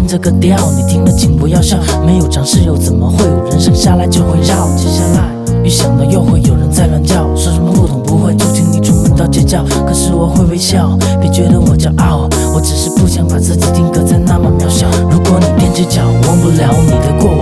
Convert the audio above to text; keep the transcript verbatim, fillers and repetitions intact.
这个调，你听了请不要笑，没有尝试又怎么会有人生下来就会绕？接下来一想到又会有人在乱叫，说什么不懂不会，就请你出门到街角。可是我会微笑，别觉得我骄傲，我只是不想把自己定格在那么渺小。如果你踮起脚忘不了你的过往，